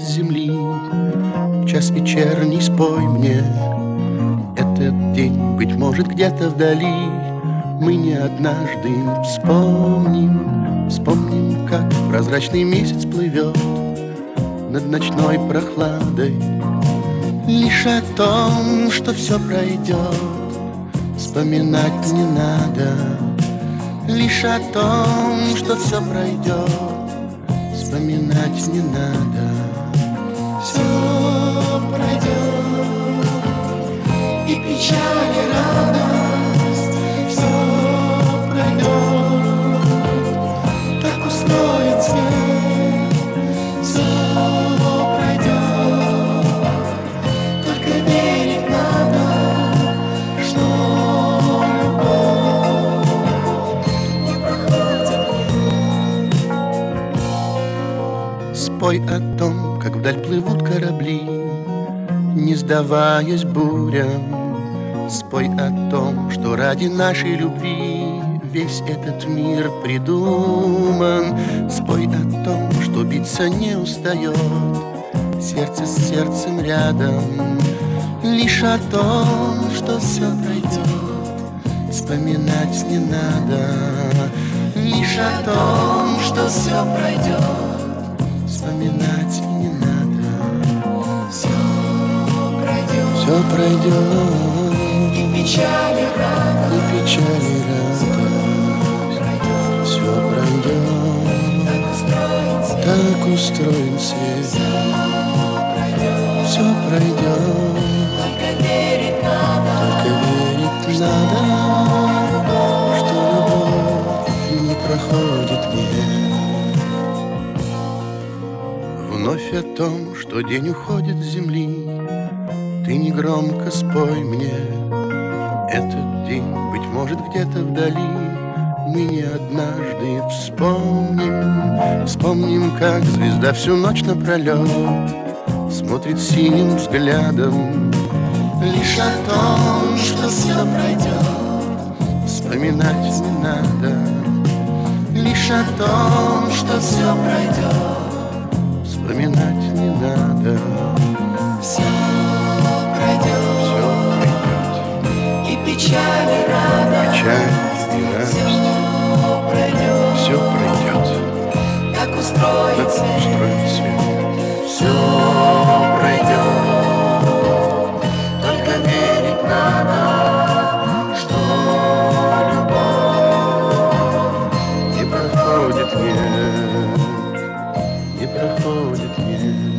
с земли. В час вечерний спой мне этот день, быть может, где-то вдали. Мы не однажды вспомним, как прозрачный месяц плывет над ночной прохладой. Лишь о том, что все пройдет, вспоминать не надо. Лишь о том, что все пройдет, вспоминать не надо. Все пройдет, и печаль, и радость. Все пройдет, так устроен свет. Все пройдет, только верить надо, что любовь не проходит. Спой о том, как вдаль плывут корабли, не сдаваясь бурям. Спой о том, что ради нашей любви весь этот мир придуман. Спой о том, что биться не устает сердце с сердцем рядом. Лишь о том, что все пройдет, вспоминать не надо. Лишь о том, что все пройдет, вспоминать не надо. Все пройдет, и печаль, и радость. и печаль, и радость. Все пройдет, так устроен свет. Все пройдет, Только верить надо, что любовь не проходит век. Вновь о том, что день уходит с земли, ты негромко спой мне этот день, быть может, где-то вдали. Мы не однажды вспомним, как звезда всю ночь напролет смотрит синим взглядом. Лишь о том, что все пройдет, вспоминать не надо. Лишь о том, что все пройдет, вспоминать не надо. все пройдет, и печаль, и радость. Печаль и радость, Все пройдет, все пройдет, как устроен так свет. устроен свет. Все пройдет, только верить надо, что любовь Не проходит, нет, не проходит, нет.